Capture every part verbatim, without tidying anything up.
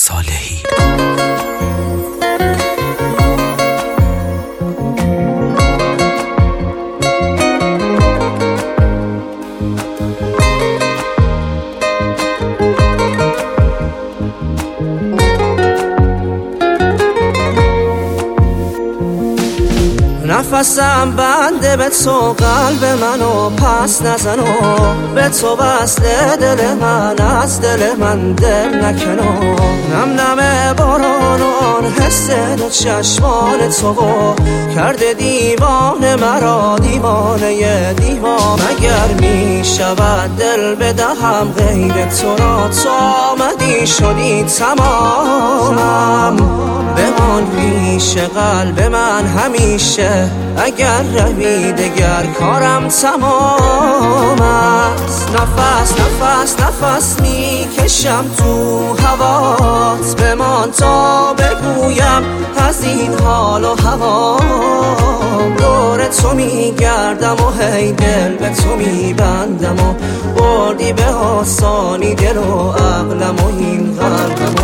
صالحی. نفسم بنده به تو، قلب منو پس نزنو، به تو وصل دل من، از دل من دل نکنو. نم نم بارانان حس دو چشمان تو کرده دیوانه مرا، دیوانه دیوان. مگر می شود دل بدهم غیر تو را؟ تو آمدی شدی تمامم، بمان پیش قلب من همیشه. اگر روی دگر کارم تمام است. نفس نفس نفس می کشم تو هوات، بمان تا بگویم از این حال و هوا. دور تو می گردم و هی دل به تو می بندم و بردی به آسانی دل و عقلم و این قلبم.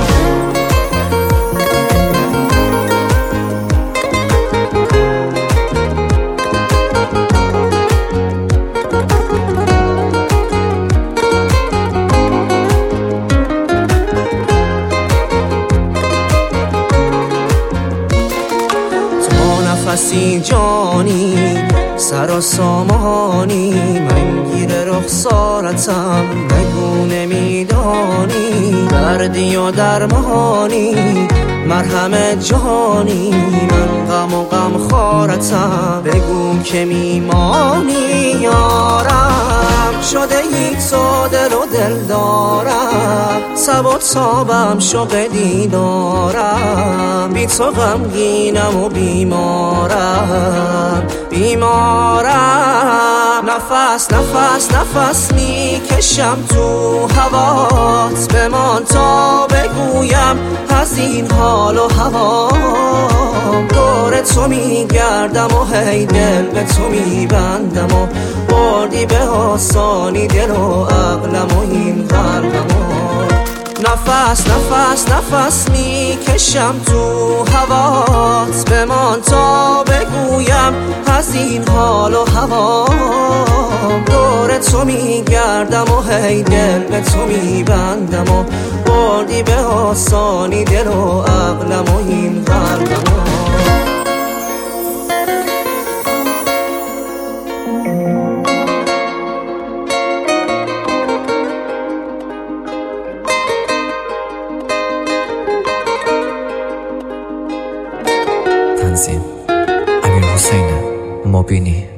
نفسی جانی سر و سامانی، من گیر رخسارتم بگو نمیدانی. دردی و درمانی مرهم جهانی، من غم و غم خارتم بگو که میمانی. یارم شده ای تو دل و دل دارم، سب و تابم شوق دیدارم. بی تو غمگینم و بیمارم بیمارم. نفس نفس نفس می کشم تو هوات، بمان تا بگویم از این حال و هوا. دور تو می گردم و هی دل به تو می بندم و بردی به آسانی دل و عقلم و این قلبم. نفس نفس نفس می کشم تو هوات، بمان تا بگویم از این حال و هوا. دور تو می گردم و هی دل به تو می بندم و بردی به آسانی دل و عقلم و این قلبم. تنظیم امیر حسین مبینی.